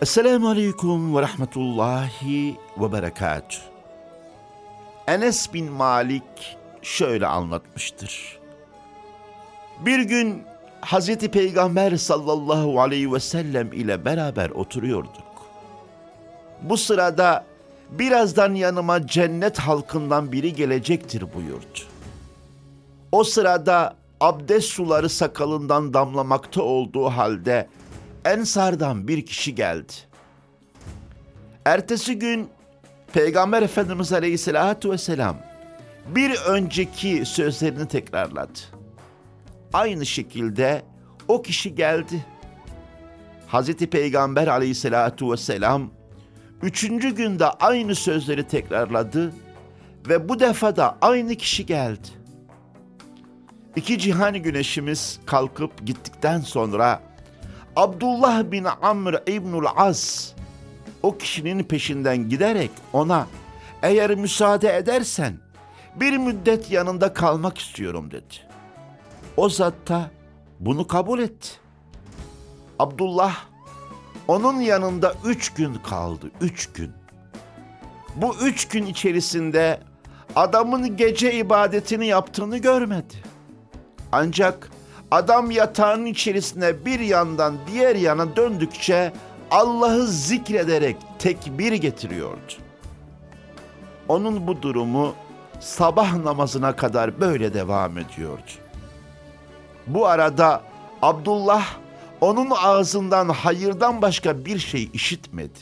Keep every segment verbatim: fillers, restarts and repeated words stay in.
Esselamu Aleyküm ve Rahmetullahi ve Berekatuhu. Enes bin Malik şöyle anlatmıştır. Bir gün Hazreti Peygamber sallallahu aleyhi ve sellem ile beraber oturuyorduk. Bu sırada birazdan yanıma cennet halkından biri gelecektir buyurdu. O sırada abdest suları sakalından damlamakta olduğu halde Ensardan bir kişi geldi. Ertesi gün Peygamber Efendimiz Aleyhisselatü Vesselam bir önceki sözlerini tekrarladı. Aynı şekilde o kişi geldi. Hazreti Peygamber Aleyhisselatü Vesselam üçüncü günde aynı sözleri tekrarladı ve bu defa da aynı kişi geldi. İki cihan güneşimiz kalkıp gittikten sonra Abdullah bin Amr İbnül As o kişinin peşinden giderek ona eğer müsaade edersen bir müddet yanında kalmak istiyorum dedi. O zat da bunu kabul etti. Abdullah onun yanında üç gün kaldı, üç gün. Bu üç gün içerisinde adamın gece ibadetini yaptığını görmedi. Ancak adam yatağının içerisine bir yandan diğer yana döndükçe Allah'ı zikrederek tekbir getiriyordu. Onun bu durumu sabah namazına kadar böyle devam ediyordu. Bu arada Abdullah onun ağzından hayırdan başka bir şey işitmedi.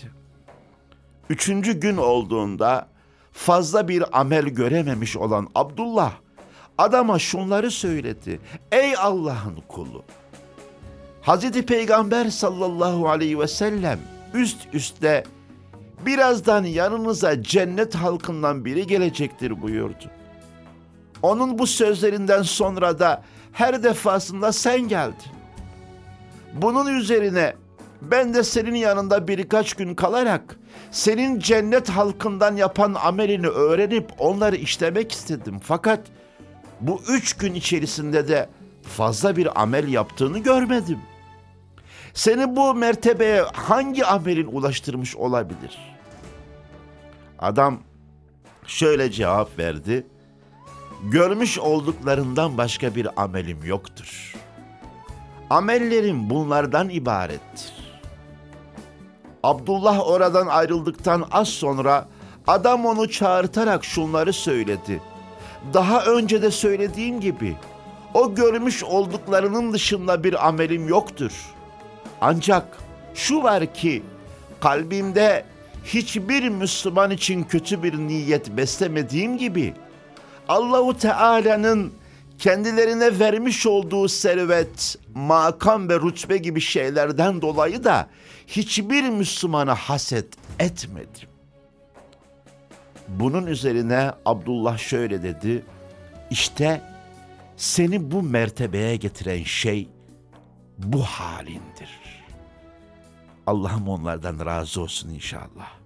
Üçüncü gün olduğunda fazla bir amel görememiş olan Abdullah adama şunları söyledi. Ey Allah'ın kulu! Hazreti Peygamber sallallahu aleyhi ve sellem üst üste birazdan yanınıza cennet halkından biri gelecektir buyurdu. Onun bu sözlerinden sonra da her defasında sen geldin. Bunun üzerine ben de senin yanında birkaç gün kalarak senin cennet halkından yapan amelini öğrenip onları işlemek istedim. Fakat bu üç gün içerisinde de fazla bir amel yaptığını görmedim. Seni bu mertebeye hangi amelin ulaştırmış olabilir? Adam şöyle cevap verdi. Görmüş olduklarından başka bir amelim yoktur. Amellerim bunlardan ibarettir. Abdullah oradan ayrıldıktan az sonra adam onu çağırtarak şunları söyledi. Daha önce de söylediğim gibi o görmüş olduklarının dışında bir amelim yoktur. Ancak şu var ki kalbimde hiçbir Müslüman için kötü bir niyet beslemediğim gibi Allah-u Teala'nın kendilerine vermiş olduğu servet, makam ve rütbe gibi şeylerden dolayı da hiçbir Müslümana haset etmedim. Bunun üzerine Abdullah şöyle dedi, işte seni bu mertebeye getiren şey bu halindir. Allah'ım onlardan razı olsun inşallah.